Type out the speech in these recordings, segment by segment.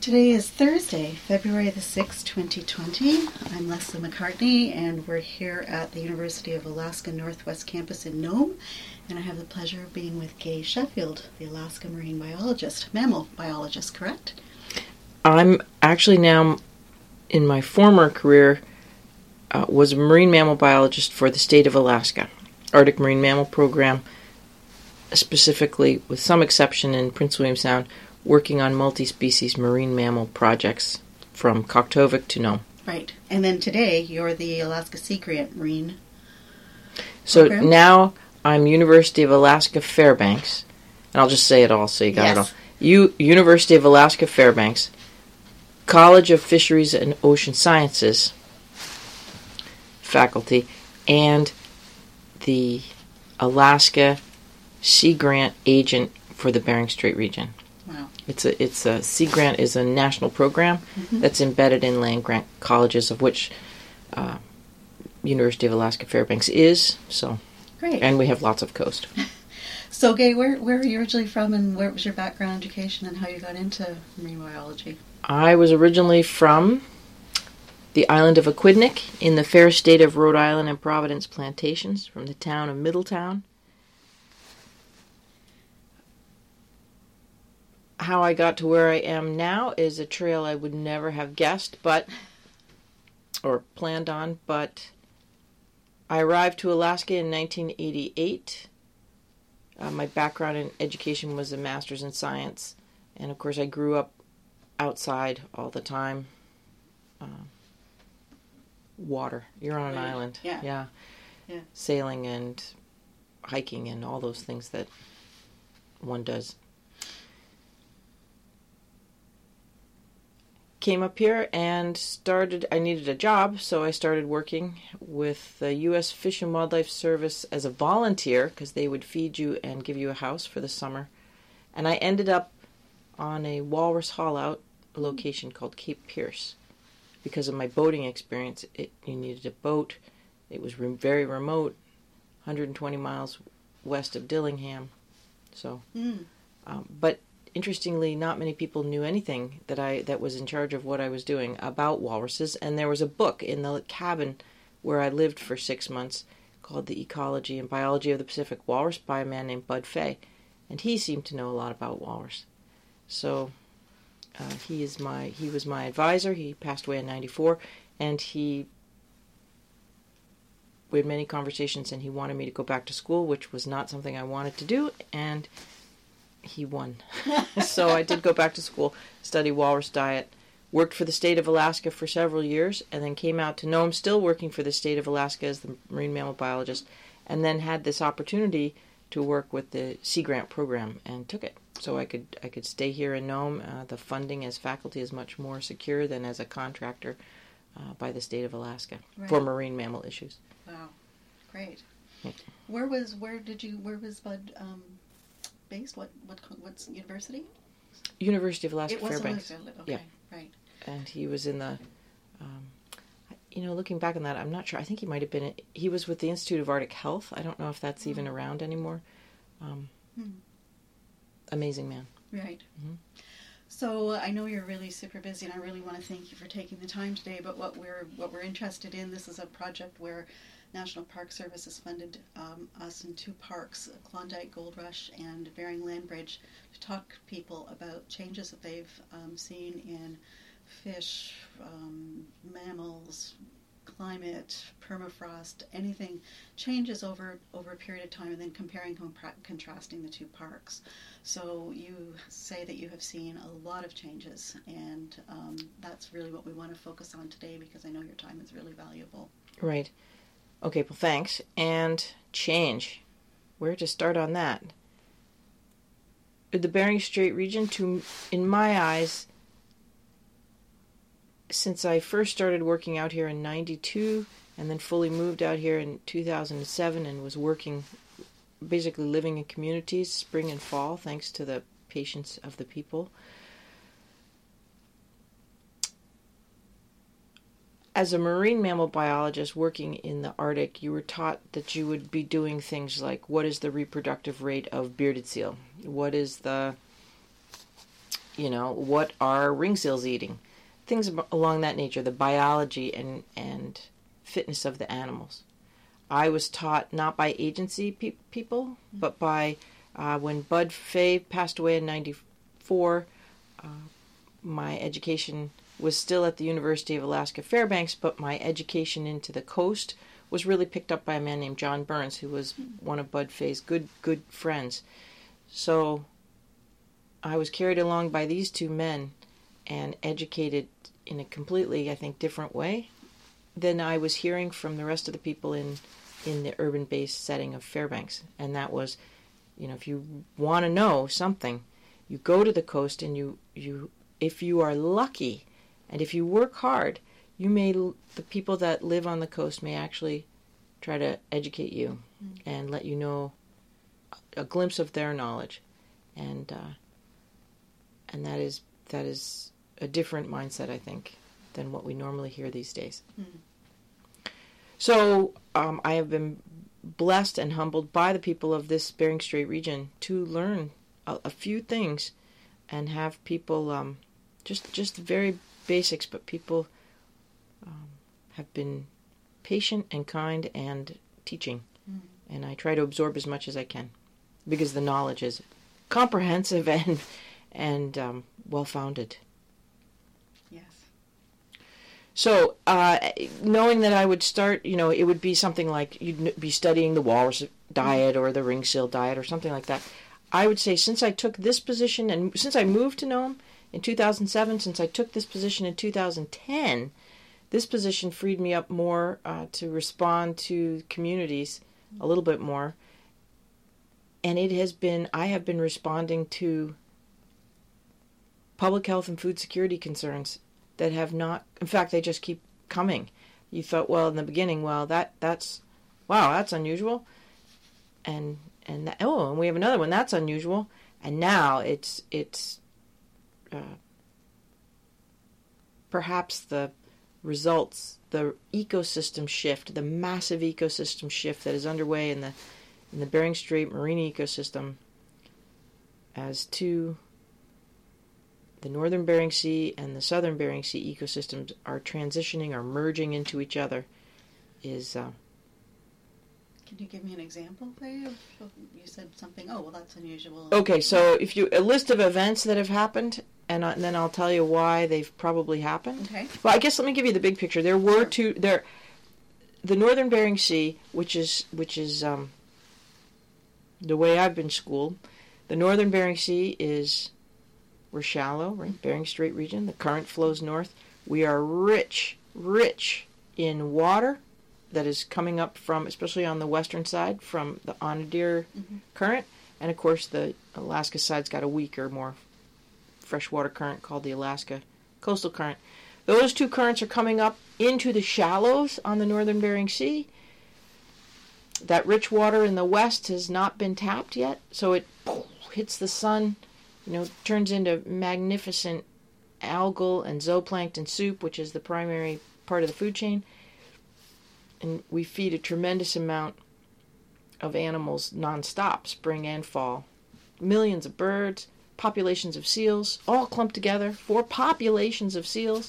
Today is Thursday, February the 6th, 2020. I'm Leslie McCartney, and we're here at the University of Alaska Northwest Campus in Nome. And I have the pleasure of being with Gay Sheffield, the Alaska marine biologist, mammal biologist, correct? I'm actually now, in my former career, was a marine mammal biologist for the state of Alaska, Arctic Marine Mammal Program, specifically, with some exception in Prince William Sound, working on multi-species marine mammal projects from Koktovik to Nome. Right. And then today, you're the Alaska Sea Grant Marine So program. now I'm University of Alaska Fairbanks, and I'll just say it all so you got it all. University of Alaska Fairbanks, College of Fisheries and Ocean Sciences faculty, and the Alaska Sea Grant agent for the Bering Strait region. Wow. It's a Sea Grant is a national program that's embedded in land grant colleges, of which University of Alaska Fairbanks is. So, Great. and we have lots of coast. So, Gay, where are you originally from, and where was your background education, and how you got into marine biology? I was originally from the island of Aquidneck in the fair state of Rhode Island and Providence Plantations, from the town of Middletown. How I got to where I am now is a trail I would never have guessed, or planned on, but I arrived to Alaska in 1988. My background in education was a master's in science, and of course I grew up outside all the time. Water. You're on an island. Yeah. Sailing and hiking and all those things that one does. Came up here and I needed a job, so I started working with the U.S. Fish and Wildlife Service as a volunteer, because they would feed you and give you a house for the summer. And I ended up on a walrus haul-out location called Cape Pierce. Because of my boating experience, you needed a boat. It was very remote, 120 miles west of Dillingham. So, but interestingly, not many people knew anything that was in charge of what I was doing about walruses. And there was a book in the cabin where I lived for 6 months called The Ecology and Biology of the Pacific Walrus by a man named Bud Fay. And he seemed to know a lot about walrus. So he was my advisor. He passed away in 1994, and we had many conversations, and he wanted me to go back to school, which was not something I wanted to do, and he won. So I did go back to school, study walrus diet, worked for the state of Alaska for several years, and then came out to Nome, still working for the state of Alaska as the marine mammal biologist, and then had this opportunity to work with the Sea Grant program and took it. So I could stay here in Nome. The funding as faculty is much more secure than as a contractor by the state of Alaska for marine mammal issues. Wow, great. Yeah. Where was Bud based? What's university? University of Alaska Fairbanks. Fairbanks. Okay, yeah. Right. And he was in the, looking back on that, I'm not sure. I think he might have been. He was with the Institute of Arctic Health. I don't know if that's even around anymore. Amazing man. Right. Mm-hmm. So I know you're really super busy, and I really want to thank you for taking the time today. But what we're interested in, this is a project where National Park Service has funded us in 2 parks, Klondike Gold Rush and Bering Land Bridge, to talk to people about changes that they've seen in fish, mammals, climate, permafrost, anything changes over a period of time, and then comparing and contrasting the 2 parks. So you say that you have seen a lot of changes, and that's really what we want to focus on today, because I know your time is really valuable. Right. Okay, well, thanks. And change. Where to start on that? The Bering Strait region, in my eyes, since I first started working out here in 92 and then fully moved out here in 2007 and was working, basically living in communities spring and fall, thanks to the patience of the people. As a marine mammal biologist working in the Arctic, you were taught that you would be doing things like, what is the reproductive rate of bearded seal? What is the what are ring seals eating? Things along that nature, the biology and fitness of the animals. I was taught not by agency people, but by when Bud Fay passed away in 94, my education was still at the University of Alaska Fairbanks, but my education into the coast was really picked up by a man named John Burns, who was one of Bud Fay's good friends. So I was carried along by these two men and educated in a completely, I think, different way than I was hearing from the rest of the people in the urban-based setting of Fairbanks. And that was, if you want to know something, you go to the coast, and you if you are lucky and if you work hard, the people that live on the coast may actually try to educate you and let you know a glimpse of their knowledge. And that is a different mindset, I think, than what we normally hear these days. So I have been blessed and humbled by the people of this Bering Strait region to learn a few things and have people, just very basics, but people have been patient and kind and teaching. And I try to absorb as much as I can because the knowledge is comprehensive and well-founded. Yes. So, knowing that I would start, it would be something like you'd be studying the walrus diet or the ring seal diet or something like that. I would say since I took this position and since I moved to Nome in 2007, since I took this position in 2010, this position freed me up more to respond to communities a little bit more. And I have been responding to public health and food security concerns that have not, in fact, they just keep coming. You thought, well, in the beginning, that's unusual. And we have another one, that's unusual. And now it's perhaps the results, the ecosystem shift, the massive ecosystem shift that is underway in the Bering Strait marine ecosystem as to the northern Bering Sea and the southern Bering Sea ecosystems are transitioning or merging into each other is... Can you give me an example, Faye? You said something, that's unusual. Okay, so a list of events that have happened, and then I'll tell you why they've probably happened. Okay. Well, I guess let me give you the big picture. There were the northern Bering Sea, which is the way I've been schooled. The northern Bering Sea we're shallow, right? Bering Strait region. The current flows north. We are rich in water that is coming up from, especially on the western side, from the Onadir current. And of course, the Alaska side's got a weaker, more freshwater current called the Alaska Coastal Current. Those two currents are coming up into the shallows on the northern Bering Sea. That rich water in the west has not been tapped yet, so it hits the sun, turns into magnificent algal and zooplankton soup, which is the primary part of the food chain. And we feed a tremendous amount of animals nonstop, spring and fall. Millions of birds, populations of seals, all clumped together, 4 populations of seals.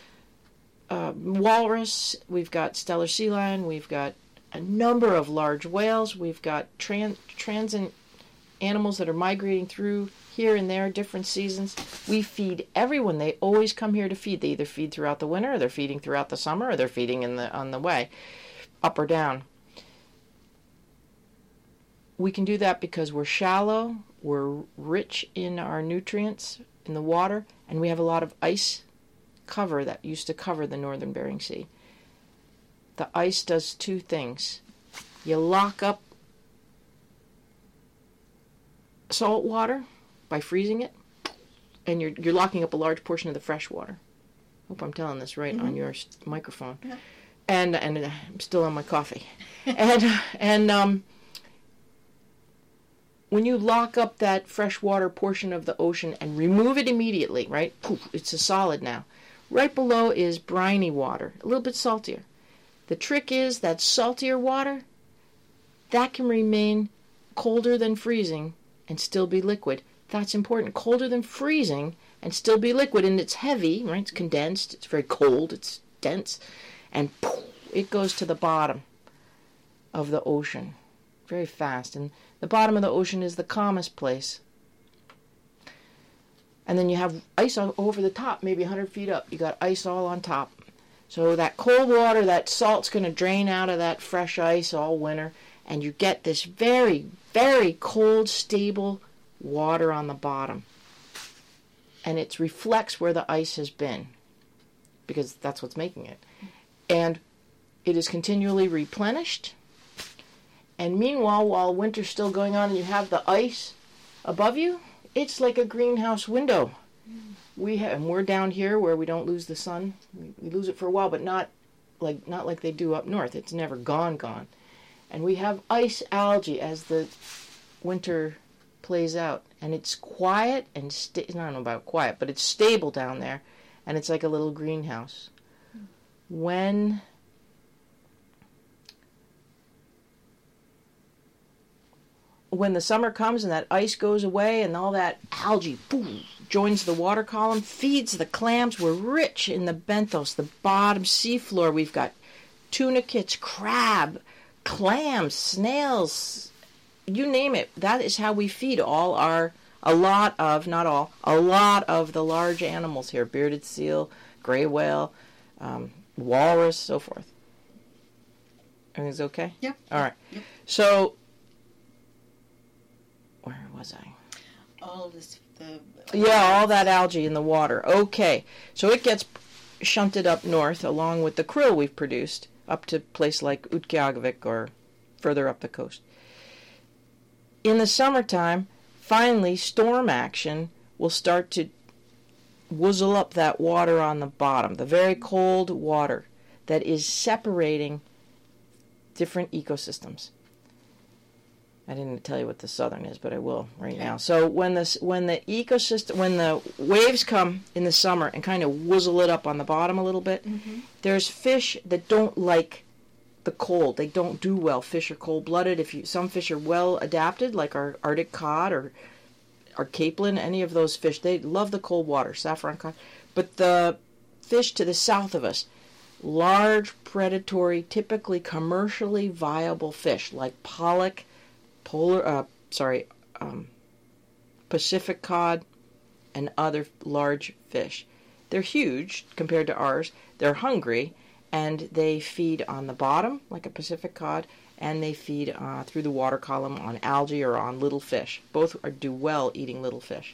Walrus, we've got Steller sea lion, we've got a number of large whales, we've got transient animals that are migrating through here and there, different seasons. We feed everyone. They always come here to feed. They either feed throughout the winter, or they're feeding throughout the summer, or they're feeding on the way, up or down. We can do that because we're shallow, we're rich in our nutrients in the water, and we have a lot of ice cover that used to cover the northern Bering Sea. The ice does 2 things. You lock up salt water by freezing it, and you're locking up a large portion of the fresh water. Hope I'm telling this right on your microphone. Yeah. And I'm still on my coffee. and when you lock up that freshwater portion of the ocean and remove it immediately, right? Poof, it's a solid now. Right below is briny water, a little bit saltier. The trick is that saltier water, that can remain colder than freezing and still be liquid. That's important. Colder than freezing and still be liquid. And it's heavy, right? It's condensed. It's very cold. It's dense. And poof, it goes to the bottom of the ocean very fast. And the bottom of the ocean is the calmest place. And then you have ice over the top, maybe 100 feet up. You got ice all on top. So that cold water, that salt's going to drain out of that fresh ice all winter. And you get this very, very cold, stable water on the bottom. And it reflects where the ice has been, because that's what's making it. And it is continually replenished. And meanwhile, while winter's still going on and you have the ice above you, it's like a greenhouse window. And we're down here where we don't lose the sun. We lose it for a while, but not like they do up north. It's never gone. And we have ice algae as the winter plays out. And it's quiet and I don't know about quiet, but it's stable down there. And it's like a little greenhouse. When the summer comes and that ice goes away and all that algae boom, joins the water column, feeds the clams. We're rich in the benthos, the bottom seafloor. We've got tunicates, crab, clams, snails, you name it. That is how we feed a lot of the large animals here. Bearded seal, gray whale, walrus, so forth. Everything's okay? Yeah. All right. Yep. So, where was I? All this, all that algae in the water. Okay. So it gets shunted up north along with the krill we've produced up to a place like Utqiagvik or further up the coast. In the summertime, finally, storm action will start to wuzzle up that water on the bottom, the very cold water that is separating different ecosystems. I didn't tell you what the southern is, but I will right now. So when the waves come in the summer and kind of wuzzle it up on the bottom a little bit, there's fish that don't like the cold. They don't do well. Fish are cold-blooded. Some fish are well adapted, like our Arctic cod or capelin, any of those fish, they love the cold water, saffron cod. But the fish to the south of us, large, predatory, typically commercially viable fish like pollock, Pacific cod, and other large fish. They're huge compared to ours. They're hungry, and they feed on the bottom like a Pacific cod, and they feed through the water column on algae or on little fish. Both do well eating little fish.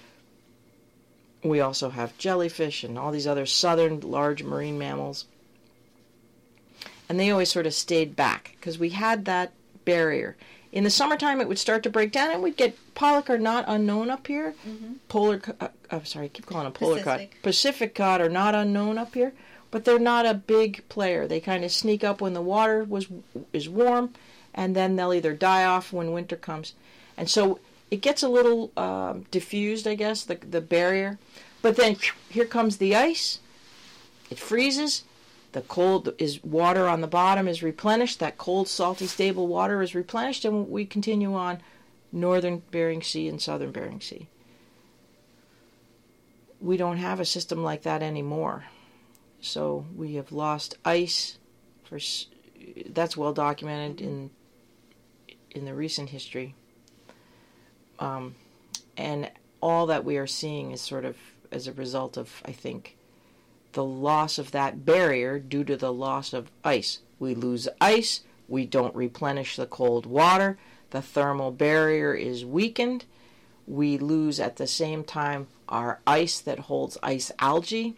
We also have jellyfish and all these other southern large marine mammals. And they always sort of stayed back because we had that barrier. In the summertime, it would start to break down, and we'd get pollock are not unknown up here. I keep calling them polar cod. Pacific cod are not unknown up here, but they're not a big player. They kind of sneak up when the water is warm, and then they'll either die off when winter comes. And so it gets a little diffused, I guess, the barrier. But then here comes the ice. It freezes. The cold water on the bottom is replenished. That cold, salty, stable water is replenished, and we continue on northern Bering Sea and southern Bering Sea. We don't have a system like that anymore. So we have lost ice. That's well documented in the recent history. And all that we are seeing is sort of as a result of, I think, the loss of that barrier due to the loss of ice. We lose ice, we don't replenish the cold water, the thermal barrier is weakened, we lose at the same time our ice that holds ice algae,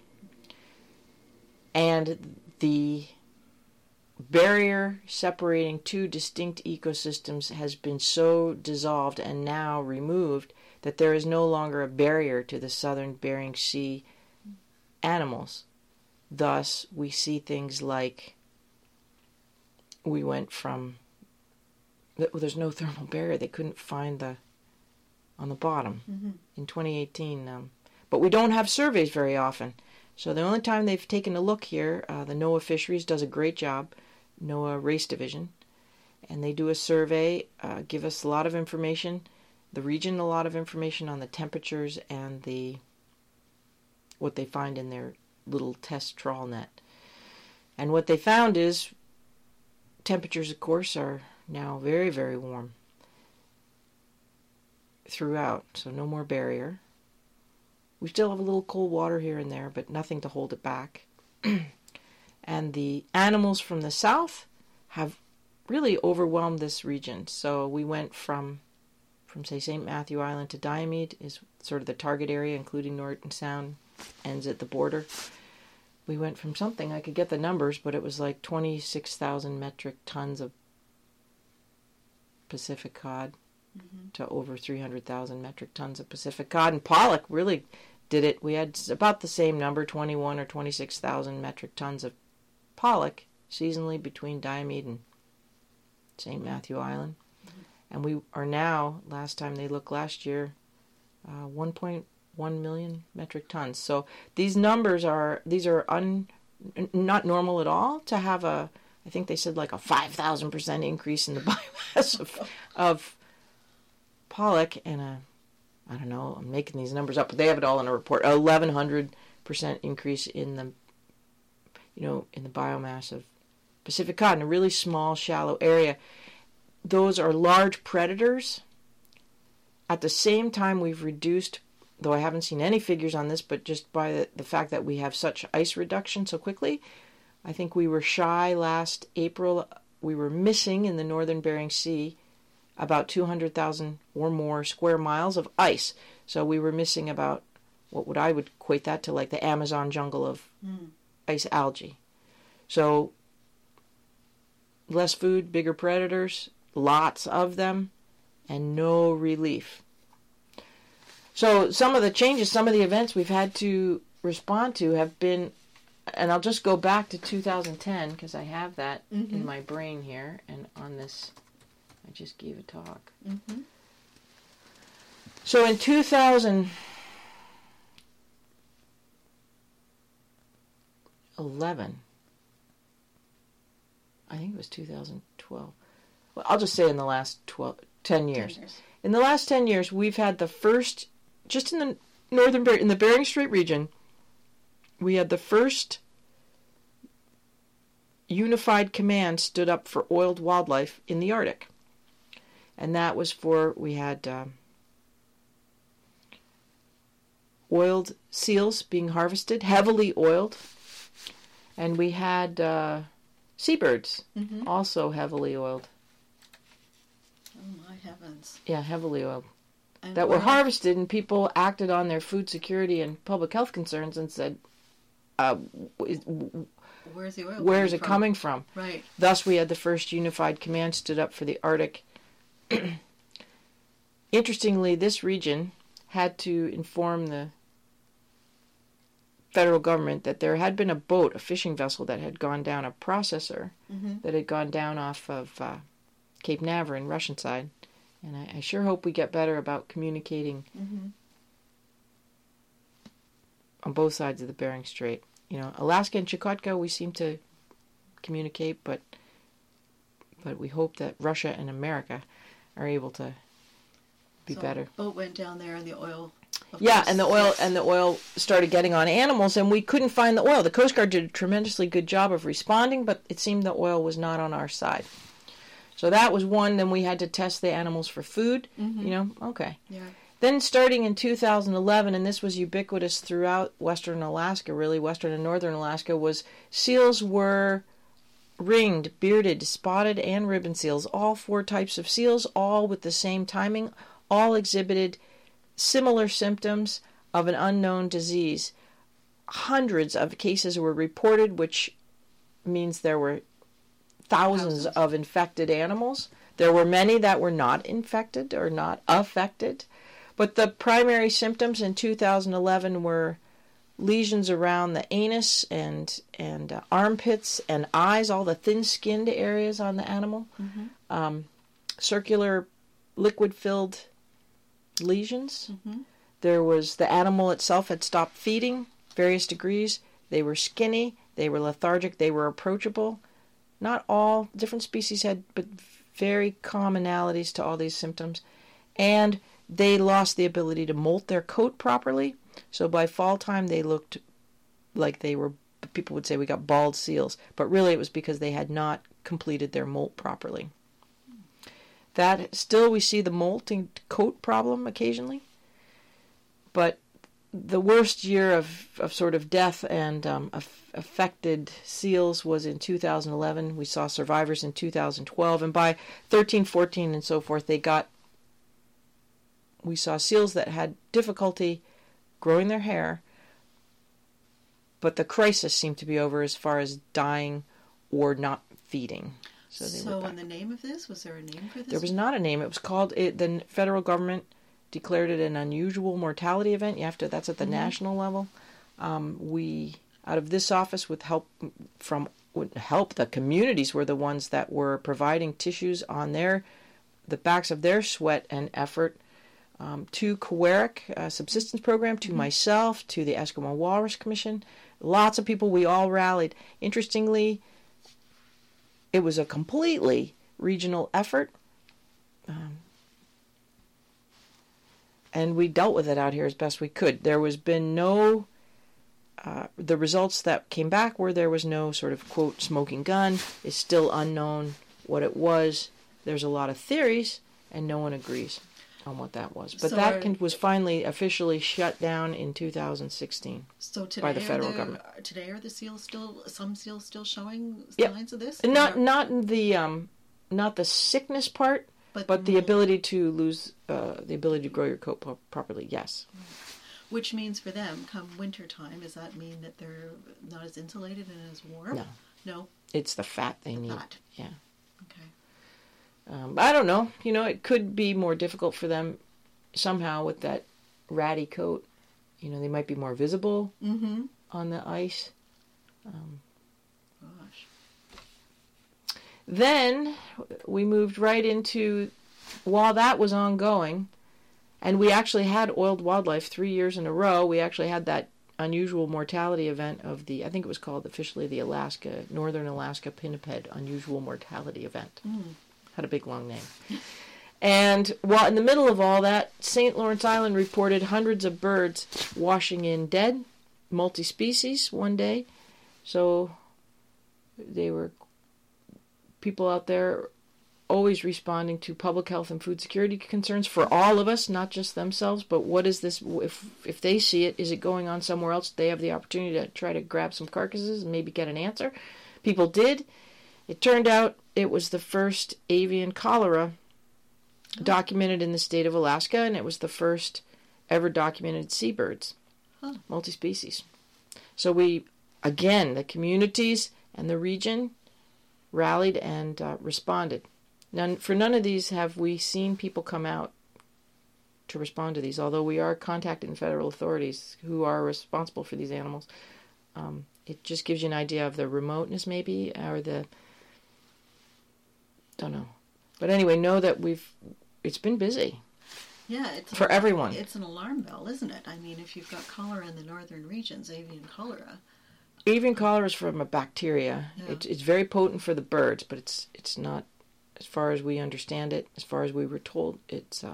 and the barrier separating two distinct ecosystems has been so dissolved and now removed that there is no longer a barrier to the southern Bering Sea animals. Thus, we see things like we went from, there's no thermal barrier. They couldn't find on the bottom in 2018. But we don't have surveys very often. So the only time they've taken a look here, the NOAA Fisheries does a great job, NOAA Race Division, and they do a survey, give us a lot of information, the region a lot of information on the temperatures and the what they find in their little test trawl net. And what they found is temperatures, of course, are now very, very warm throughout, so no more barrier. We still have a little cold water here and there, but nothing to hold it back. And the animals from the south have really overwhelmed this region. So we went from say, St. Matthew Island to Diomede is sort of the target area, including Norton Sound, ends at the border. We went from something, I could get the numbers, but it was like 26,000 metric tons of Pacific cod to over 300,000 metric tons of Pacific cod. And pollock really did it. We had about the same number, 21 or 26,000 metric tons of pollock seasonally between Diomede and St. Matthew Island. And we are now, last time they looked last year, 1.1 million metric tons. So these numbers are not normal at all to have I think they said like a 5,000% increase in the biomass of pollock, and I don't know, I'm making these numbers up, but they have it all in a report. 1,100% increase in the biomass of Pacific cod in a really small, shallow area. Those are large predators. At the same time, we've reduced, though I haven't seen any figures on this, but just by the fact that we have such ice reduction so quickly, I think we were shy last April. We were missing in the northern Bering Sea about 200,000 or more square miles of ice. So we were missing about, what I would equate that to, like the Amazon jungle of ice algae. So less food, bigger predators, lots of them, and no relief. So some of the changes, some of the events we've had to respond to have been, and I'll just go back to 2010 because I have that in my brain here, and on this, I just gave a talk. So in 2011, I think it was 2012. Well, I'll just say in the last 10 years. In the last 10 years, we've had the first, just in the in the Bering Strait region, we had the first unified command stood up for oiled wildlife in the Arctic. And that was we had oiled seals being harvested, heavily oiled. And we had seabirds, also heavily oiled. Oh, my heavens. Yeah, heavily oiled. And that were harvested, and people acted on their food security and public health concerns and said, where's the oil where is it coming from? Right. Thus, we had the first unified command stood up for the Arctic. Interestingly, this region had to inform the federal government that there had been a boat, a fishing vessel that had gone down, a processor that had gone down off of Cape Navarin, Russian side. And I sure hope we get better about communicating on both sides of the Bering Strait. You know, Alaska and Chukotka, we seem to communicate, but we hope that Russia and America are able to be better. Boat went down there, and the oil. And the oil started getting on animals, and we couldn't find the oil. The Coast Guard did a tremendously good job of responding, but it seemed the oil was not on our side. So that was one. Then we had to test the animals for food. Okay. Yeah. Then starting in 2011, and this was ubiquitous throughout western Alaska, really western and northern Alaska, was seals were ringed, bearded, spotted, and ribbon seals. All 4 types of seals, all with the same timing, all exhibited similar symptoms of an unknown disease. Hundreds of cases were reported, which means there were thousands of infected animals. There were many that were not infected or not affected. But the primary symptoms in 2011 were lesions around the anus and armpits and eyes, all the thin-skinned areas on the animal. Circular liquid-filled lesions. There was the animal itself had stopped feeding, various degrees. They were skinny, they were lethargic, they were approachable. Not all different species had, but very commonalities to all these symptoms. And they lost the ability to molt their coat properly. So by fall time, they looked like they were, people would say we got bald seals, but really it was because they had not completed their molt properly. That still, we see the molting coat problem occasionally, but the worst year of sort of death and affected seals was in 2011. We saw survivors in 2012, and by 13, 14, and so forth, we saw seals that had difficulty growing their hair, but the crisis seemed to be over as far as dying or not feeding. So in the name of this, was there a name for this? There was not a name. It was called, the federal government declared it an unusual mortality event. That's at the national level. We, out of this office, with help, the communities were the ones that were providing tissues on the backs of their sweat and effort, to COERIC subsistence program, to myself, to the Eskimo Walrus Commission. Lots of people, we all rallied. Interestingly, it was a completely regional effort. And we dealt with it out here as best we could. There was been no, the results that came back were there was no sort of, quote, smoking gun. It's still unknown what it was. There's a lot of theories, and no one agrees on what that was. But so was finally officially shut down in 2016 by the federal government. Today, are the seals some seals still showing signs of this? Not the sickness part, but the ability to lose, the ability to grow your coat properly, yes. Which means for them, come winter time, does that mean that they're not as insulated and as warm? No. It's the fat they need. Fat. Yeah. Okay. I don't know. It could be more difficult for them somehow with that ratty coat. They might be more visible on the ice. Gosh. Then we moved right into, while that was ongoing, and we actually had oiled wildlife 3 years in a row. We actually had that unusual mortality event of I think it was called officially the Northern Alaska Pinniped Unusual Mortality Event. Had a big long name. And while in the middle of all that, St. Lawrence Island reported hundreds of birds washing in dead, multi-species one day. So they were people out there always responding to public health and food security concerns for all of us, not just themselves. But what is this? If they see it, is it going on somewhere else? They have the opportunity to try to grab some carcasses and maybe get an answer. People did. It turned out it was the first avian cholera documented in the state of Alaska, and it was the first ever documented seabirds, multi-species. So the communities and the region rallied and responded. For none of these have we seen people come out to respond to these, although we are contacting federal authorities who are responsible for these animals. It just gives you an idea of the remoteness, maybe, or don't know. But anyway, know that it's been busy. Yeah, for everyone. It's an alarm bell, isn't it? I mean, if you've got cholera in the northern regions, avian cholera. Avian cholera is from a bacteria. Yeah. It's very potent for the birds, but it's not, as far as we understand it, as far as we were told, it's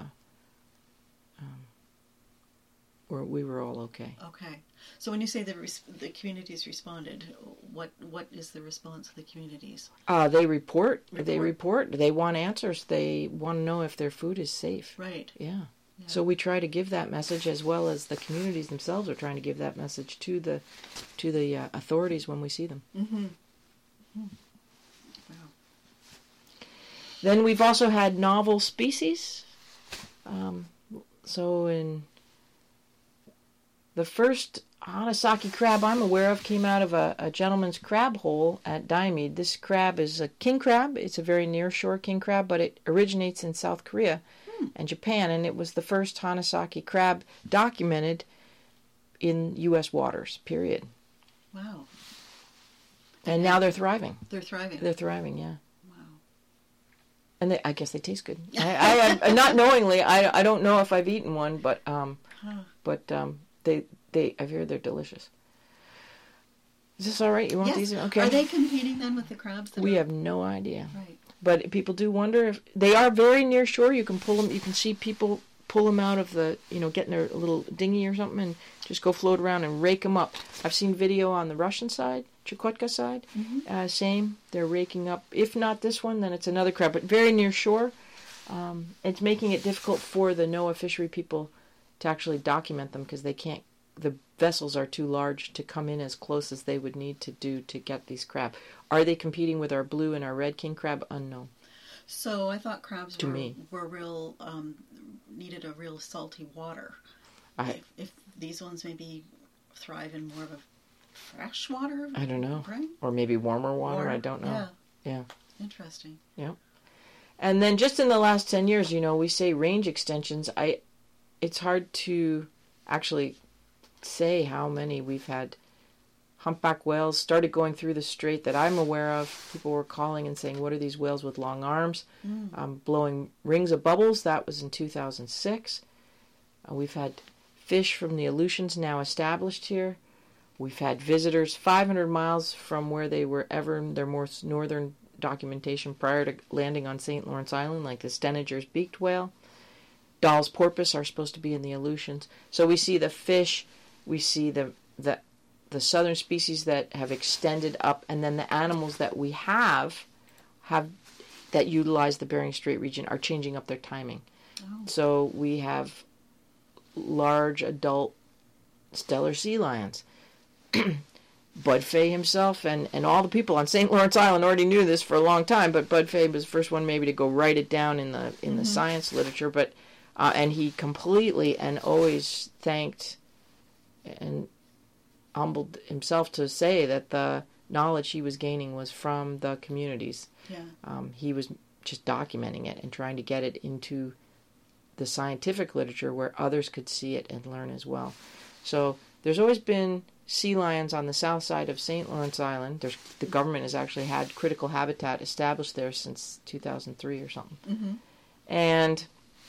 we were all okay. Okay. So when you say the communities responded, what is the response of the communities? They report. They report. They want answers. They want to know if their food is safe. Right. Yeah. So we try to give that message, as well as the communities themselves are trying to give that message to the authorities when we see them. Mm-hmm. Wow. Then we've also had novel species. So in the first Hanasaki crab I'm aware of came out of a gentleman's crab hole at Diomede. This crab is a king crab. It's a very near-shore king crab, but it originates in South Korea and Japan, and it was the first Hanasaki crab documented in U.S. waters, period. Wow. And now they're thriving. They're thriving. They're thriving, yeah. Wow. And I guess they taste good. I not knowingly, I don't know if I've eaten one, but I've heard they're delicious. Is this all right? You want these? Okay. Are they competing then with the crabs? We have no idea. Right. But people do wonder if they are very near shore. You can pull them. You can see people pull them out of the, get in their little dinghy or something and just go float around and rake them up. I've seen video on the Russian side, Chukotka side, same. They're raking up, if not this one, then it's another crab, but very near shore. It's making it difficult for the NOAA fishery people to actually document them because the vessels are too large to come in as close as they would need to do to get these crab. Are they competing with our blue and our red king crab? Unknown. So I thought crabs were real, needed a real salty water. If these ones maybe thrive in more of a fresh water? I don't know. Right? Or maybe warmer water? I don't know. Yeah. Interesting. Yeah. And then just in the last 10 years, we say range extensions. It's hard to actually say how many we've had. Humpback whales started going through the strait that I'm aware of. People were calling and saying, what are these whales with long arms? Blowing rings of bubbles. That was in 2006. We've had fish from the Aleutians now established here. We've had visitors 500 miles from where they were ever in their more northern documentation prior to landing on St. Lawrence Island, like the Stenninger's beaked whale. Dahl's porpoise are supposed to be in the Aleutians. So we see the fish, we see the southern species that have extended up, and then the animals that we have that utilize the Bering Strait region are changing up their timing. So we have large adult stellar sea lions. Bud Fay himself and all the people on St. Lawrence Island already knew this for a long time, but Bud Fay was the first one maybe to go write it down in the science literature. But and he completely and always thanked and humbled himself to say that the knowledge he was gaining was from the communities. He was just documenting it and trying to get it into the scientific literature where others could see it and learn as well. So there's always been sea lions on the south side of St. Lawrence Island. The government has actually had critical habitat established there since 2003 or something. And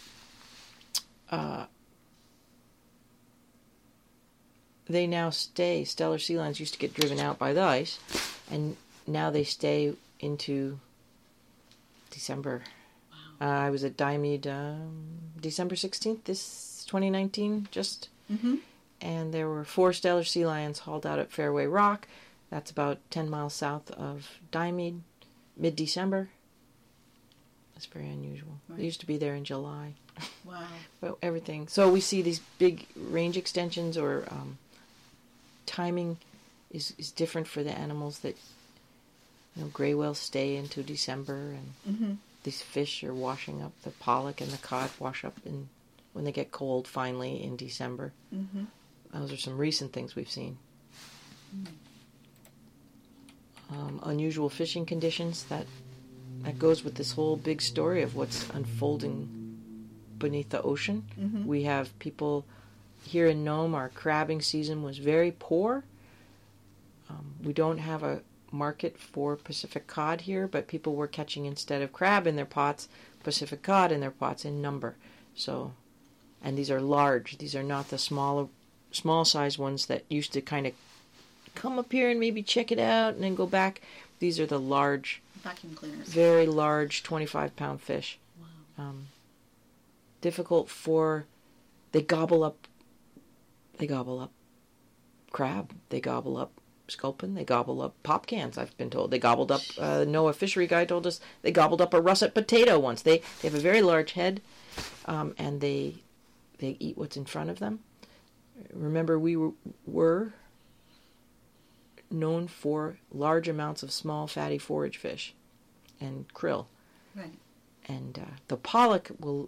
they now stay. Stellar sea lions used to get driven out by the ice, and now they stay into December. Wow. I was at Diomede December 16th, this 2019, just. And there were 4 stellar sea lions hauled out at Fairway Rock. That's about 10 miles south of Diomede, mid-December. That's very unusual. Right. They used to be there in July. Wow. But everything. So we see these big range extensions or timing is different for the animals that, gray whales stay into December and these fish are washing up. The pollock and the cod wash up when they get cold finally in December. Those are some recent things we've seen. Unusual fishing conditions, that goes with this whole big story of what's unfolding beneath the ocean. We have people here in Nome, our crabbing season was very poor. We don't have a market for Pacific cod here, but people were catching, instead of crab in their pots, Pacific cod in their pots in number. So, and these are large. These are not the small size ones that used to kind of come up here and maybe check it out and then go back. These are the large, vacuum cleaners, very large 25-pound fish. Wow. Difficult they gobble up crab, they gobble up sculpin, they gobble up pop cans, I've been told. They gobbled up, NOAA fishery guy told us, they gobbled up a russet potato once. They have a very large head, and they eat what's in front of them. Remember, we were known for large amounts of small fatty forage fish and krill. Right. And the pollock will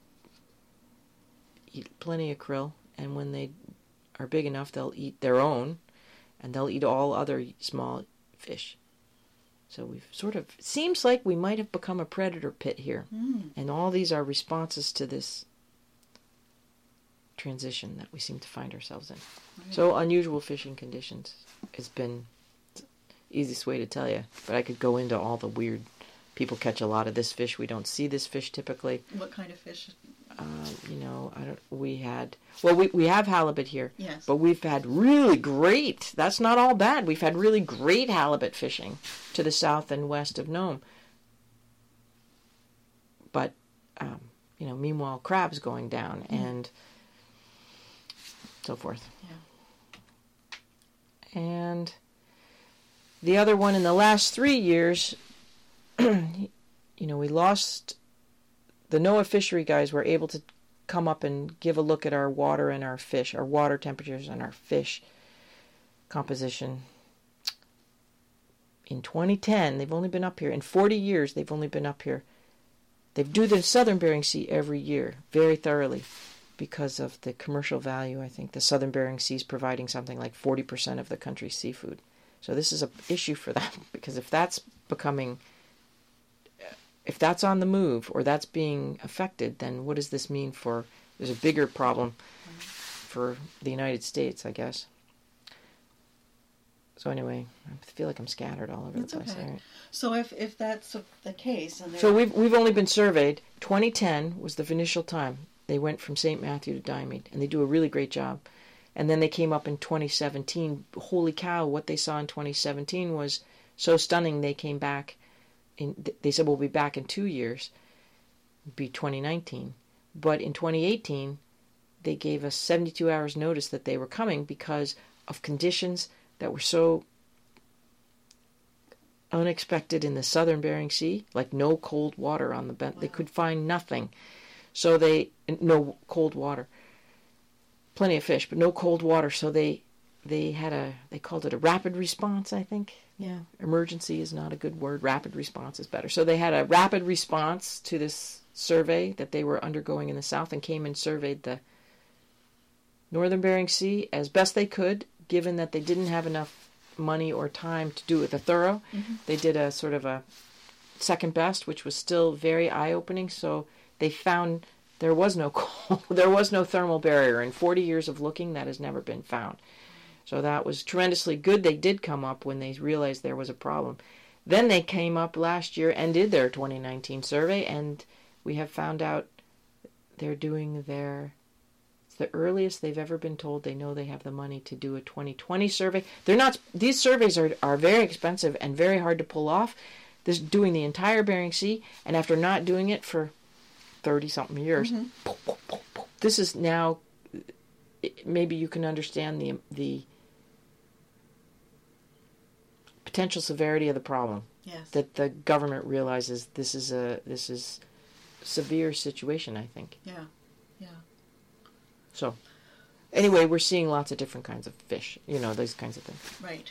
eat plenty of krill, and when they are big enough, they'll eat their own, and they'll eat all other small fish. So we've seems like we might have become a predator pit here. And all these are responses to this transition that we seem to find ourselves in. Right. So unusual fishing conditions has been the easiest way to tell you, but I could go into all the weird. People catch a lot of this fish. We don't see this fish typically. What kind of fish? We have halibut here. Yes. But we've had really great, that's not all bad. We've had really great halibut fishing to the south and west of Nome. But meanwhile crabs going down and so forth. Yeah. And the other one in the last 3 years, we lost. The NOAA fishery guys were able to come up and give a look at our water and our fish, our water temperatures and our fish composition. In 2010, they've only been up here. In 40 years, they've only been up here. They do the Southern Bering Sea every year, very thoroughly, because of the commercial value. I think the Southern Bering Sea is providing something like 40% of the country's seafood. So this is an issue for them, because if that's on the move or that's being affected, then what does this mean for, there's a bigger problem for the United States, I guess. So anyway, I feel like I'm scattered all over the place. Okay. Right. So if that's the case, and so we've only been surveyed. 2010 was the initial time they went from St. Matthew to Diomede, and they do a really great job. And then they came up in 2017. Holy cow! What they saw in 2017 was so stunning. They came back. They said we'll be back in 2 years. It'd be 2019, but in 2018 they gave us 72 hours notice that they were coming because of conditions that were so unexpected in the Southern Bering Sea, like no cold water on the bent. Wow. They could find nothing. So no cold water. Plenty of fish, but no cold water. So they called it a rapid response, I think. Yeah. Emergency is not a good word. Rapid response is better. So they had a rapid response to this survey that they were undergoing in the south and came and surveyed the Northern Bering Sea as best they could, given that they didn't have enough money or time to do it thorough. Mm-hmm. They did a sort of a second best, which was still very eye-opening. So they found there was no there was no thermal barrier. In 40 years of looking, that has never been found. So that was tremendously good. They did come up when they realized there was a problem. Then they came up last year and did their 2019 survey, and we have found out they're doing it's the earliest they've ever been told they know they have the money to do a 2020 survey. These surveys are very expensive and very hard to pull off. This doing the entire Bering Sea, and after not doing it for 30-something years, this is now, maybe you can understand the potential severity of the problem. Yes. That the government realizes this is a severe situation, I think. Yeah. So, anyway, we're seeing lots of different kinds of fish, those kinds of things. Right.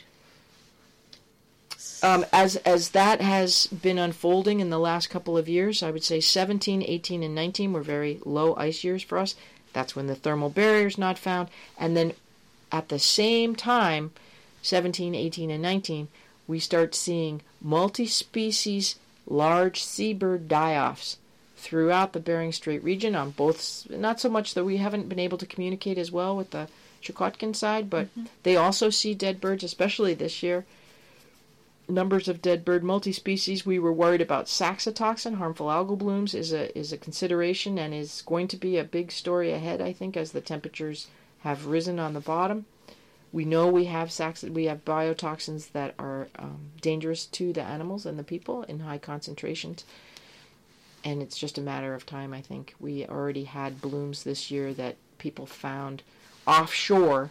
As that has been unfolding in the last couple of years, I would say 17, 18, and 19 were very low ice years for us. That's when the thermal barrier is not found. And then at the same time, 17, 18, and 19, we start seeing multi-species large seabird die-offs throughout the Bering Strait region on both, not so much that we haven't been able to communicate as well with the Chukotkin side, but they also see dead birds, especially this year. Numbers of dead bird multi-species. We were worried about saxitoxin, harmful algal blooms, is a consideration and is going to be a big story ahead, I think, as the temperatures have risen on the bottom. We know we have biotoxins that are dangerous to the animals and the people in high concentrations. And it's just a matter of time, I think. We already had blooms this year that people found offshore,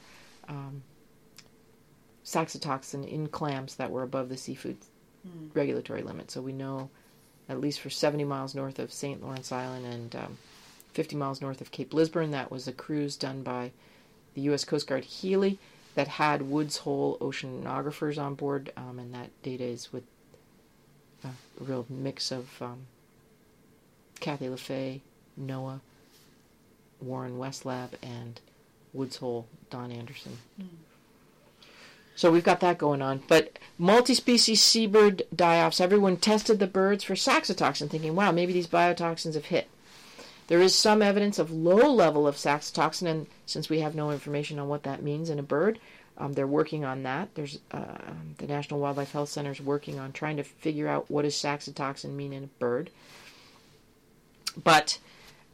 saxitoxin in clams that were above the seafood regulatory limit. So we know, at least for 70 miles north of St. Lawrence Island and 50 miles north of Cape Lisburn, that was a cruise done by the U.S. Coast Guard Healy that had Woods Hole oceanographers on board, and that data is with a real mix of Kathy LaFay, NOAA, Warren Westlab, and Woods Hole, Don Anderson. So we've got that going on. But multi-species seabird die-offs, everyone tested the birds for saxitoxin, thinking, wow, maybe these biotoxins have hit. There is some evidence of low level of saxitoxin, and since we have no information on what that means in a bird, they're working on that. There's the National Wildlife Health Center is working on trying to figure out what does saxitoxin mean in a bird. But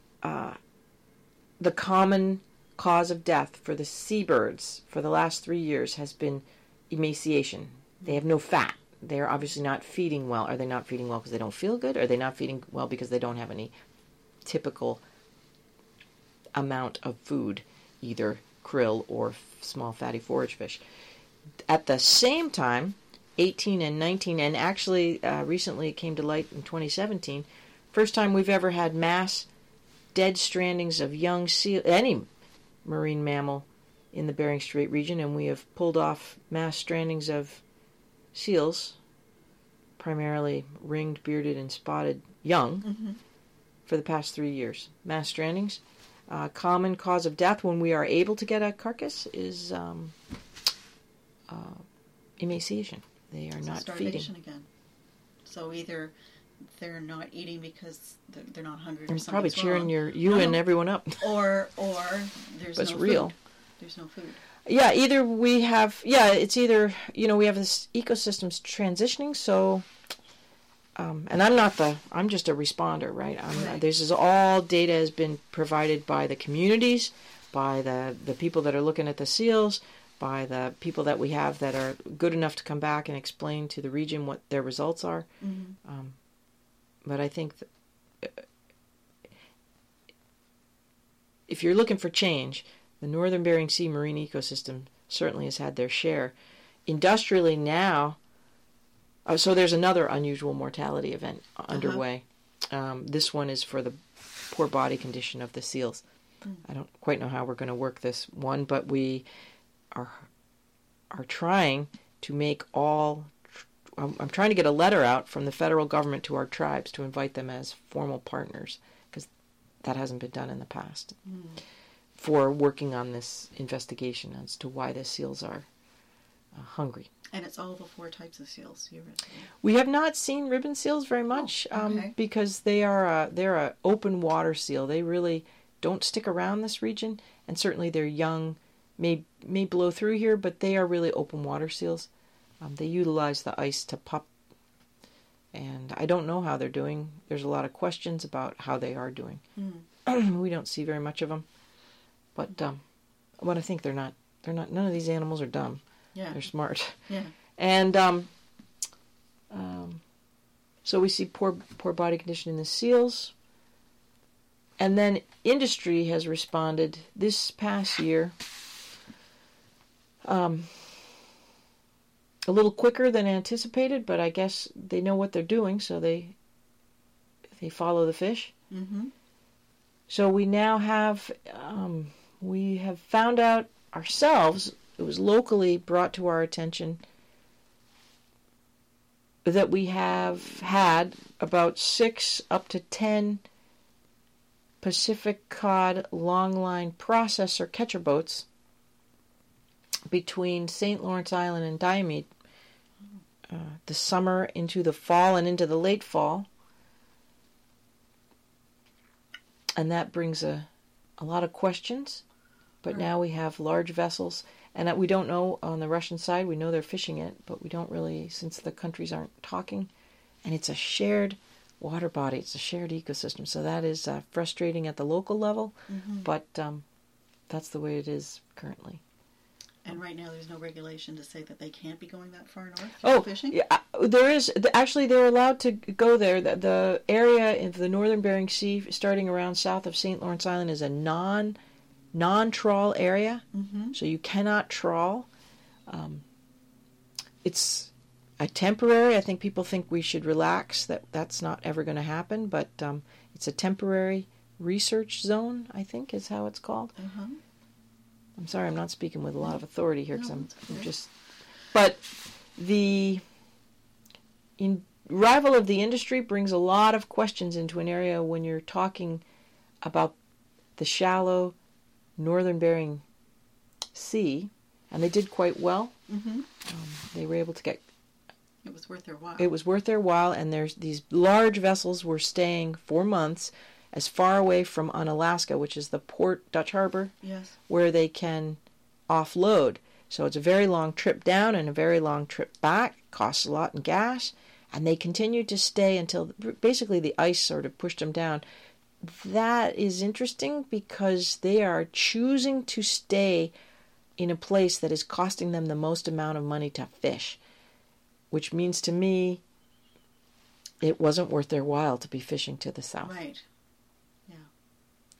the common cause of death for the seabirds for the last 3 years has been emaciation. They have no fat. They're obviously not feeding well. Are they not feeding well because they don't feel good? Are they not feeding well because they don't have any typical amount of food, either krill or small fatty forage fish. At the same time, 18 and 19, and actually recently it came to light in 2017, first time we've ever had mass dead strandings of young seal, any marine mammal in the Bering Strait region, and we have pulled off mass strandings of seals, primarily ringed, bearded, and spotted young, for the past 3 years. Mass strandings. Common cause of death when we are able to get a carcass is emaciation. They are not starvation feeding. Again. So either they're not eating because they're not hungry, or I'm something's probably cheering wrong. you and everyone up. Or there's But it's no real. food. There's no food. Yeah, either we have, it's either, we have this ecosystems transitioning, so, and I'm just a responder, right? Right. This is all data has been provided by the communities, by the people that are looking at the seals, by the people that we have that are good enough to come back and explain to the region what their results are. Mm-hmm. But I think if you're looking for change, the Northern Bering Sea marine ecosystem certainly has had their share. Industrially now, so there's another unusual mortality event underway. This one is for the poor body condition of the seals. I don't quite know how we're going to work this one, but we are trying to make I'm trying to get a letter out from the federal government to our tribes to invite them as formal partners, because that hasn't been done in the past, for working on this investigation as to why the seals are hungry. And it's all the 4 types of seals. We have not seen ribbon seals very much, because they're a open water seal. They really don't stick around this region, and certainly their young may blow through here, but they are really open water seals. They utilize the ice to pup, and I don't know how they're doing. There's a lot of questions about how they are doing. We don't see very much of them, but I think they're not. None of these animals are dumb. Yeah, they're smart. Yeah, and so we see poor body condition in the seals, and then industry has responded this past year. A little quicker than anticipated, but I guess they know what they're doing, so they follow the fish. Mm-hmm. So we now have found out ourselves, it was locally brought to our attention, that we have had about 6 up to 10 Pacific cod longline processor catcher boats between St. Lawrence Island and Diomede, the summer into the fall and into the late fall. And that brings a lot of questions. But now we have large vessels, and we don't know on the Russian side. We know they're fishing it, but we don't really, since the countries aren't talking. And it's a shared water body. It's a shared ecosystem. So that is frustrating at the local level, but that's the way it is currently. And right now there's no regulation to say that they can't be going that far north fishing? Yeah, there is. Actually, they're allowed to go there. The area in the Northern Bering Sea, starting around south of St. Lawrence Island, is a non-trawl area, so you cannot trawl. It's a temporary. I think people think we should relax, that's not ever going to happen, but it's a temporary research zone, I think is how it's called. I'm sorry, I'm not speaking with a lot of authority here, because I'm just... But the arrival of the industry brings a lot of questions into an area when you're talking about the shallow Northern Bering Sea, and they did quite well. They were able to get... It was worth their while. It was worth their while, and there's these large vessels were staying for months as far away from Unalaska, which is the port, Dutch Harbor, where they can offload. So it's a very long trip down and a very long trip back. It costs a lot in gas. And they continued to stay until basically the ice sort of pushed them down. That is interesting because they are choosing to stay in a place that is costing them the most amount of money to fish, which means to me it wasn't worth their while to be fishing to the south. Right. Yeah.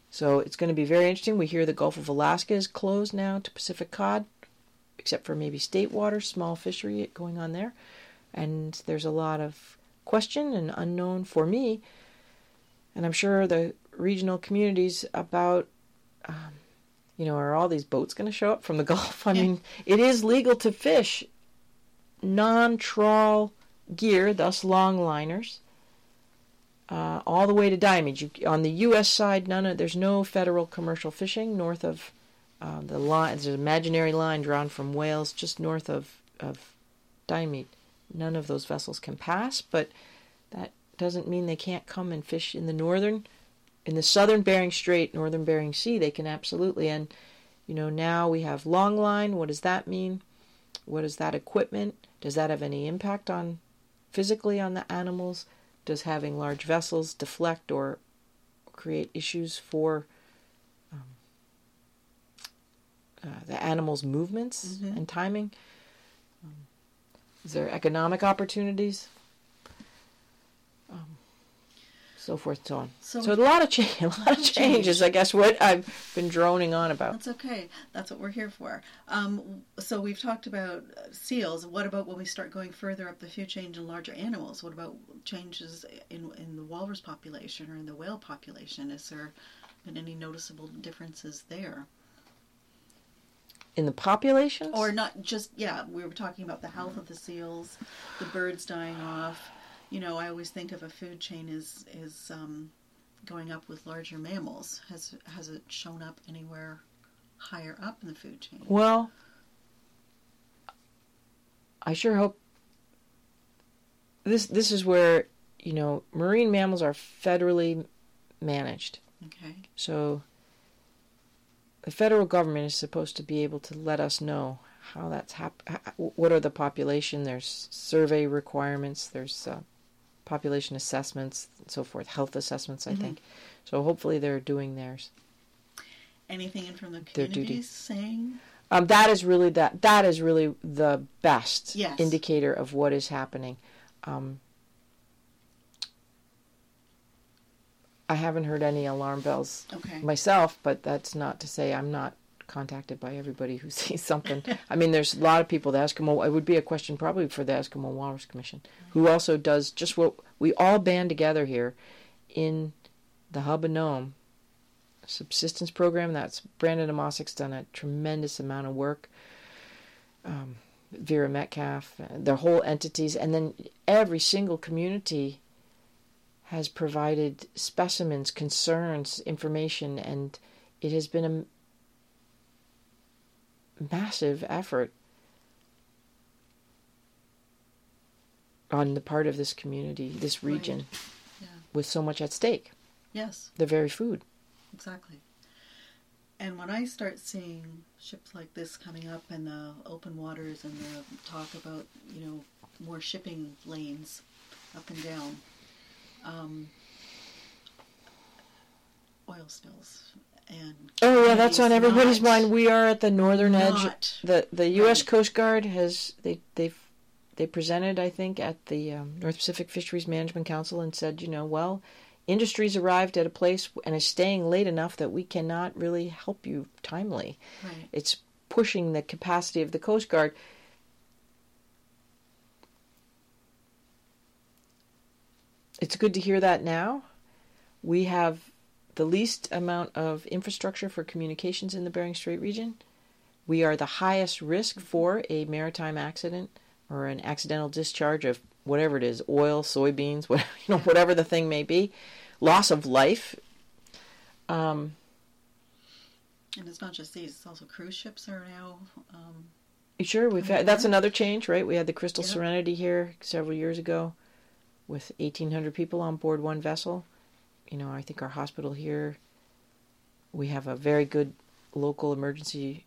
So it's going to be very interesting. We hear the Gulf of Alaska is closed now to Pacific cod, except for maybe state water, small fishery going on there. And there's a lot of question and unknown for me, and I'm sure the regional communities about, are all these boats going to show up from the Gulf? I mean, it is legal to fish non-trawl gear, thus longliners, all the way to Diomede. On the U.S. side, there's no federal commercial fishing north of the line. There's an imaginary line drawn from Wales just north of Diomede. None of those vessels can pass, but that doesn't mean they can't come and fish in the southern Bering Strait, northern Bering Sea. They can absolutely. And, now we have long line. What does that mean? What is that equipment? Does that have any impact physically on the animals? Does having large vessels deflect or create issues for the animals' movements and timing? Is there economic opportunities? So forth, so on. So a lot of changes. I guess what I've been droning on about. That's okay. That's what we're here for. So we've talked about seals. What about when we start going further up the food chain to larger animals? What about changes in the walrus population or in the whale population? Has there been any noticeable differences there? In the populations? Or not just, we were talking about the health of the seals, the birds dying off. I always think of a food chain is going up with larger mammals. Has it shown up anywhere higher up in the food chain? Well, I sure hope this is where, marine mammals are federally managed. Okay. So the federal government is supposed to be able to let us know how that's what are the population. There's survey requirements. There's population assessments and so forth, health assessments, I think. So hopefully they're doing theirs. Anything in from the communities saying? That is really the best Yes. indicator of what is happening. I haven't heard any alarm bells myself, but that's not to say I'm not contacted by everybody who sees something. I mean, there's a lot of people, the Eskimo, it would be a question probably for the Eskimo Walrus Commission, who also does just what we all band together here in the Hub and Nome subsistence program. That's Brandon Amosik's done a tremendous amount of work. Vera Metcalf, their whole entities, and then every single community has provided specimens, concerns, information, and it has been a massive effort on the part of this community, this region, with so much at stake. Yes. The very food. Exactly. And when I start seeing ships like this coming up in the open waters and the talk about, more shipping lanes up and down, oil spills. And that's on everybody's mind. We are at the northern edge. The U.S. Coast Guard has they presented, I think, at the North Pacific Fisheries Management Council and said, industry's arrived at a place and is staying late enough that we cannot really help you timely. Right. It's pushing the capacity of the Coast Guard. It's good to hear that now. We have the least amount of infrastructure for communications in the Bering Strait region. We are the highest risk for a maritime accident or an accidental discharge of whatever it is, oil, soybeans, whatever the thing may be. Loss of life. And it's not just these, it's also cruise ships are now... Sure, that's another change, right? We had the Crystal Serenity here several years ago with 1,800 people on board one vessel. I think our hospital here, we have a very good local emergency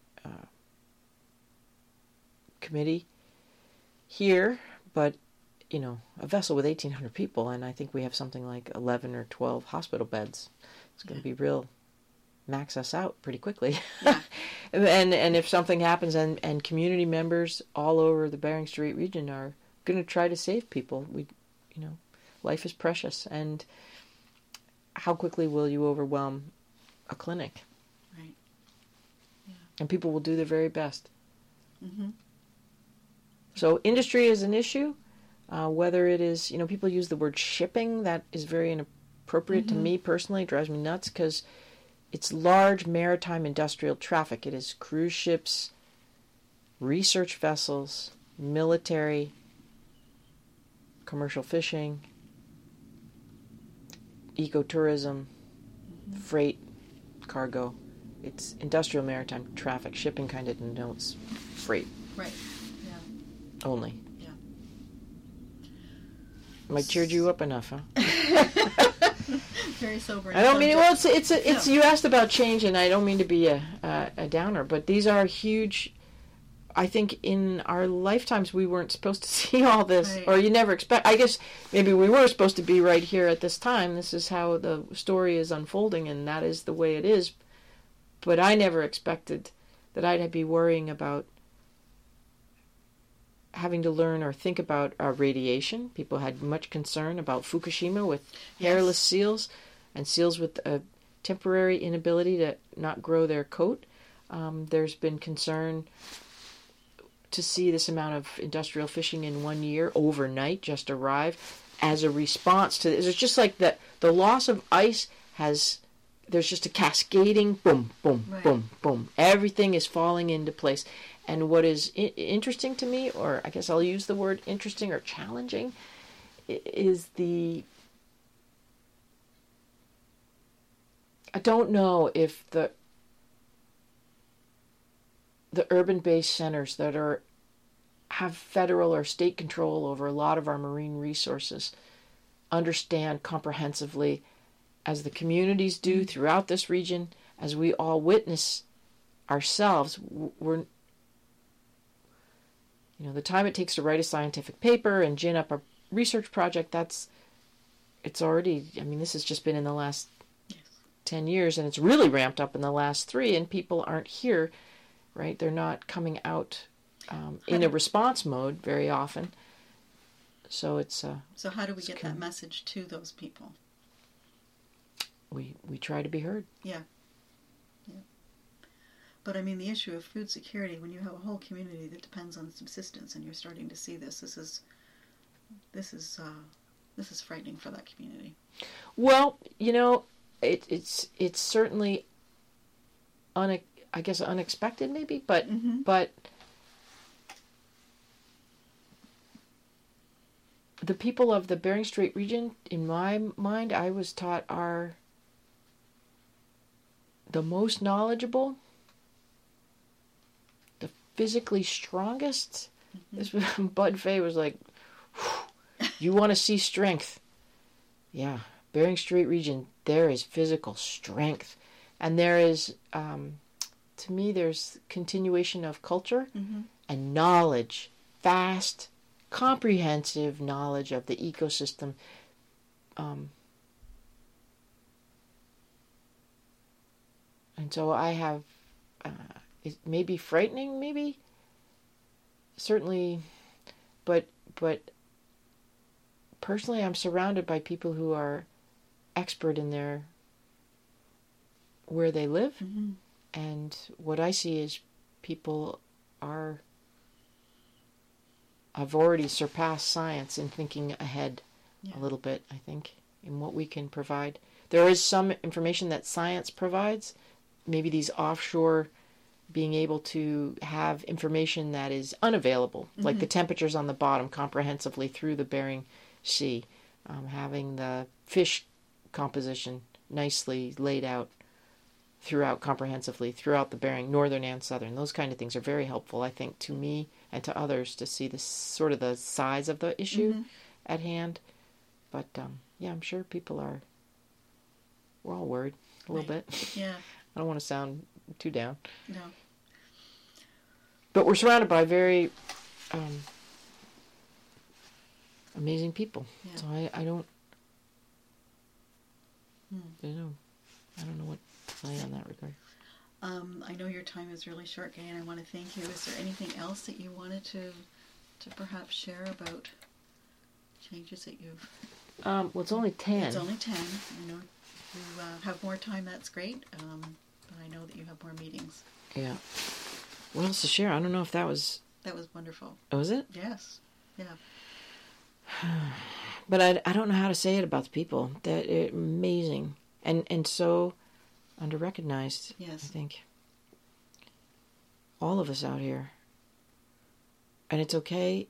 committee here, but, a vessel with 1,800 people, and I think we have something like 11 or 12 hospital beds. It's going to be real, max us out pretty quickly. Yeah. and if something happens and community members all over the Bering Strait region are going to try to save people, life is precious, and how quickly will you overwhelm a clinic. Right. Yeah. And people will do their very best. Mm-hmm. So industry is an issue. Whether it is, people use the word shipping. That is very inappropriate to me personally. It drives me nuts because it's large maritime industrial traffic. It is cruise ships, research vessels, military, commercial fishing, ecotourism, freight, cargo. It's industrial maritime traffic. Shipping kind of denotes freight. Right. Yeah. Only. Yeah. Am I cheered you up enough, huh? Very sobering. I don't mean, well, it's No. you asked about change, and I don't mean to be a downer, but these are huge. I think in our lifetimes we weren't supposed to see all this, Right. or you never expect. I guess maybe we were supposed to be right here at this time. This is how the story is unfolding, and that is the way it is. But I never expected that I'd be worrying about having to learn or think about radiation. People had much concern about Fukushima with hairless seals and seals with a temporary inability to not grow their coat. There's been concern to see this amount of industrial fishing in 1 year overnight just arrive as a response to this. It's just like the loss of ice there's just a cascading boom, boom, Right. boom, boom. Everything is falling into place. And what is interesting to me, or I guess I'll use the word interesting or challenging, is I don't know if the urban-based centers that have federal or state control over a lot of our marine resources understand comprehensively, as the communities do throughout this region, as we all witness ourselves. The time it takes to write a scientific paper and gin up a research project, it's already, this has just been in the last 10 years, and it's really ramped up in the last 3, and people aren't here, right? They're not coming out in a response mode very often. So it's... So how do we get that message to those people? We try to be heard. Yeah. But the issue of food security, when you have a whole community that depends on subsistence, and you're starting to see this is frightening for that community. Well, it's certainly unexpected maybe, but the people of the Bering Strait region, in my mind, I was taught, are the most knowledgeable, the physically strongest. Bud Fay was like, you want to see strength? Yeah, Bering Strait region, there is physical strength. And there is, to me, there's continuation of culture and knowledge, vast, comprehensive knowledge of the ecosystem. And so I have, it may be frightening, maybe, certainly, but personally I'm surrounded by people who are expert in where they live, and what I see is people have already surpassed science in thinking ahead a little bit, I think, in what we can provide. There is some information that science provides, maybe these offshore, being able to have information that is unavailable, like the temperatures on the bottom comprehensively through the Bering Sea, having the fish composition nicely laid out comprehensively throughout the Bering, northern and southern. Those kind of things are very helpful, I think, to me and to others to see this sort of the size of the issue at hand. But I'm sure we're all worried a little bit. Yeah. I don't want to sound too down. No. But we're surrounded by very amazing people. Yeah. So I don't know what to say on that regard. I know your time is really short, Gay, and I want to thank you. Is there anything else that you wanted to perhaps share about changes that you've... Well, it's only 10. It's only 10, I know. you have more time, that's great. But I know that you have more meetings. Yeah. What else to share? I don't know if that was... That was wonderful. Oh, was it? Yes. Yeah. But I don't know how to say it about the people. That amazing and so under-recognized. Yes. I think all of us out here, and it's okay.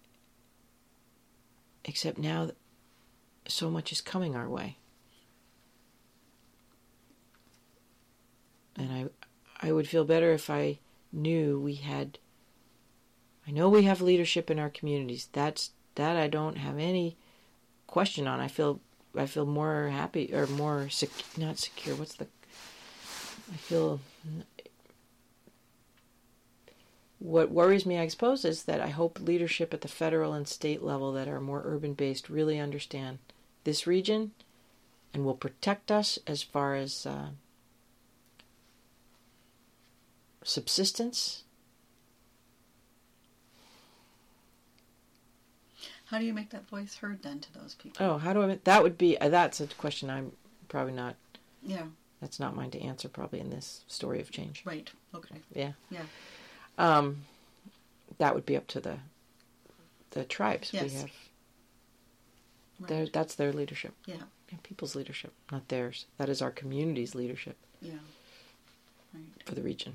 Except now, that so much is coming our way, and I would feel better if I knew we had. I know we have leadership in our communities. That I don't have any question on. I feel more happy or more not secure. I feel what worries me, I suppose, is that I hope leadership at the federal and state level that are more urban based really understand this region and will protect us as far as subsistence. How do you make that voice heard then to those people? Oh, how do I? That would be that's a question I'm probably not. Yeah. That's not mine to answer probably in this story of change. Right. Okay. Yeah. Yeah. That would be up to the tribes. Yes. We have. Right. That's their leadership. Yeah. People's leadership, not theirs. That is our community's leadership. Yeah. Right. For the region.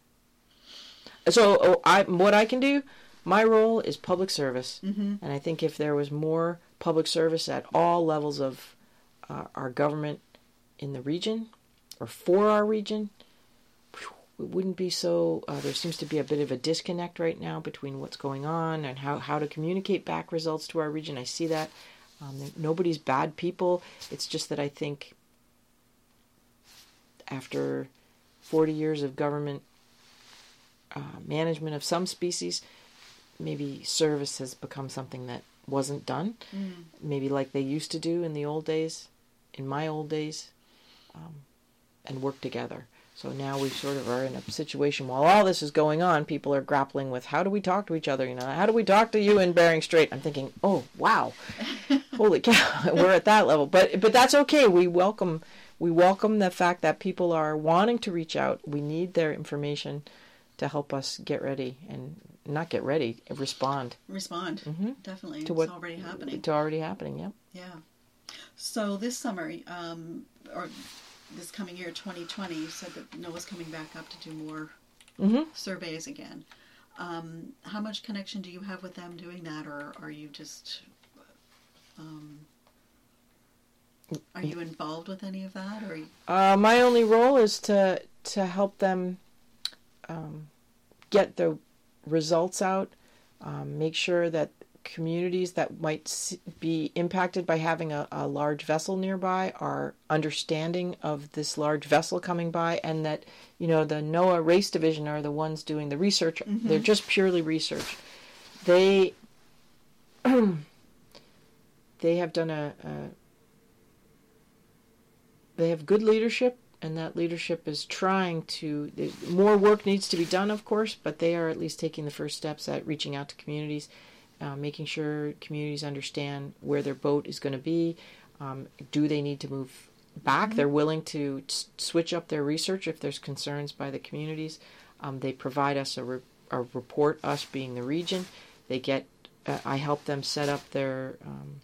So what I can do, my role is public service, Mm-hmm. and I think if there was more public service at all levels of our government in the region, or for our region, it wouldn't be so. There seems to be a bit of a disconnect right now between what's going on and how to communicate back results to our region. I see that. Nobody's bad people. It's just that I think after 40 years of government management of some species, maybe service has become something that wasn't done. Maybe like they used to do in the old days, in my old days, and work together. So now we sort of are in a situation while all this is going on, people are grappling with how do we talk to each other, how do we talk to you in Bering Strait? I'm thinking, oh, wow, holy cow, we're at that level. But that's okay. We welcome the fact that people are wanting to reach out. We need their information to help us get ready and not get ready, respond. Respond, definitely. To it's already happening. It's already happening, yeah. Yeah. So this summer, or this coming year, 2020, you said that NOAA's coming back up to do more surveys again. How much connection do you have with them doing that, or are you just... are you involved with any of that? Or my only role is to help them get the results out, make sure that communities that might be impacted by having a large vessel nearby are understanding of this large vessel coming by, and that the NOAA Race Division are the ones doing the research. They're just purely research. They have done they have good leadership, and that leadership is trying to... More work needs to be done, of course, but they are at least taking the first steps at reaching out to communities, making sure communities understand where their boat is going to be. Do they need to move back? They're willing to switch up their research if there's concerns by the communities. They provide us a report, us being the region. They get... I help them set up their...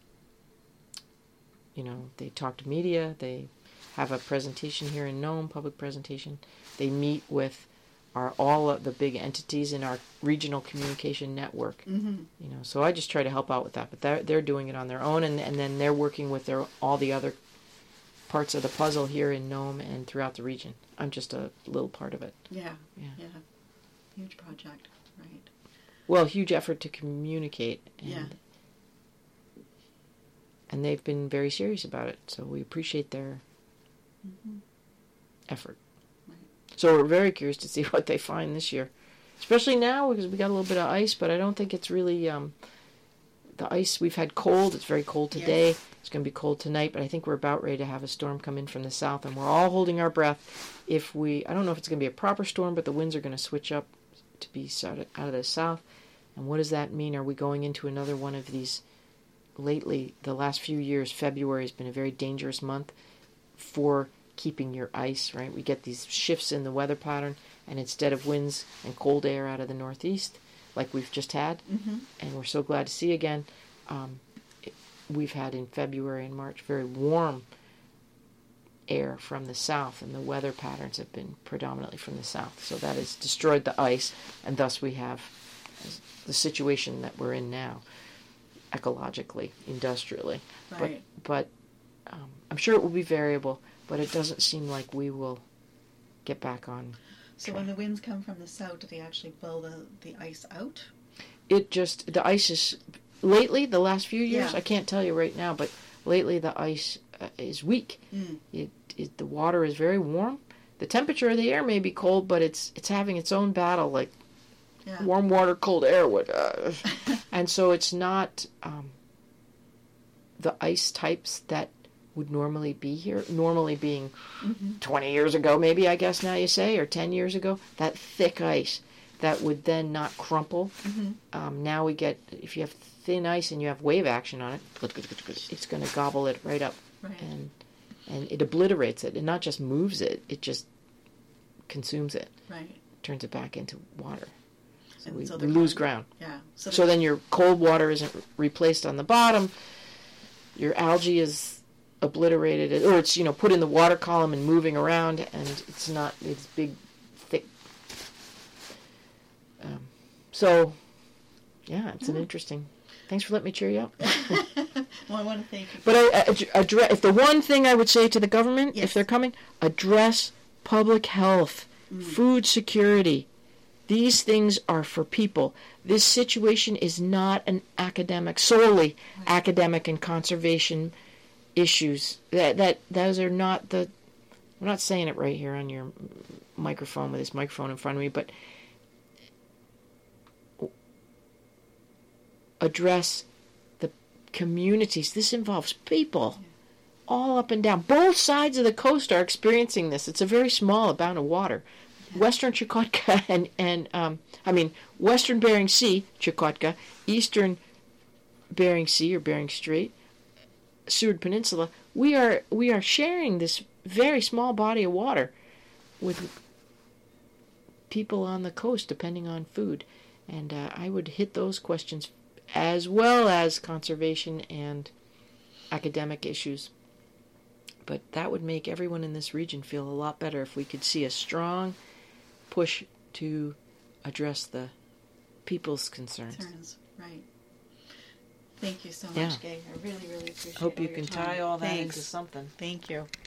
they talk to media. They have a presentation here in Nome, public presentation. They meet with all of the big entities in our regional communication network. So I just try to help out with that, but they're doing it on their own, and then they're working with all the other parts of the puzzle here in Nome and throughout the region. I'm just a little part of it. Yeah. Huge project, right? Well, huge effort to communicate, and they've been very serious about it, so we appreciate their effort. Right. So we're very curious to see what they find this year, especially now because we got a little bit of ice, but I don't think it's really the ice. We've had cold. It's very cold today. Yes. It's going to be cold tonight, but I think we're about ready to have a storm come in from the south, and we're all holding our breath. I don't know if it's going to be a proper storm, but the winds are going to switch up to be out of the south. And what does that mean? Are we going into another one of these? Lately, the last few years, February has been a very dangerous month for keeping your ice, right? We get these shifts in the weather pattern, and instead of winds and cold air out of the northeast, like we've just had, and we're so glad to see again, we've had in February and March very warm air from the south, and the weather patterns have been predominantly from the south. So that has destroyed the ice, and thus we have the situation that we're in now, ecologically, industrially. Right. But I'm sure it will be variable, but it doesn't seem like we will get back on. So when the winds come from the south, do they actually blow the ice out? The ice is, lately, the last few years, Yeah. I can't tell you right now, but lately the ice is weak. The water is very warm. The temperature of the air may be cold, but it's having its own battle, like warm water, cold air would. And so it's not the ice types that would normally be here, normally being 20 years ago, maybe, I guess now you say, or 10 years ago, that thick ice that would then not crumple. Now we get, if you have thin ice and you have wave action on it, it's going to gobble it right up. Right. And it obliterates it. It not just moves it, it just consumes it. Right. Turns it back into water. So And we so lose ground. Yeah. So then your cold water isn't replaced on the bottom. Your algae is obliterated, or it's put in the water column and moving around, and it's big, thick. So, yeah, it's an interesting. Thanks for letting me cheer you up. Well, I want to thank you. But if the one thing I would say to the government, Yes. if they're coming, address public health, food security. These things are for people. This situation is not an solely academic and conservation issues. That those are not the. I'm not saying it right here on your microphone with this microphone in front of me, but address the communities. This involves people all up and down. Both sides of the coast are experiencing this. It's a very small amount of water. Western Chukotka and Western Bering Sea, Chukotka, Eastern Bering Sea or Bering Strait, Seward Peninsula. We are sharing this very small body of water with people on the coast, depending on food. And I would hit those questions as well as conservation and academic issues. But that would make everyone in this region feel a lot better if we could see a strong push to address the people's concerns. Right. Thank you so much, Yeah. Gay. I really, really appreciate it. Hope you can tie all that Thanks. into something. Thank you.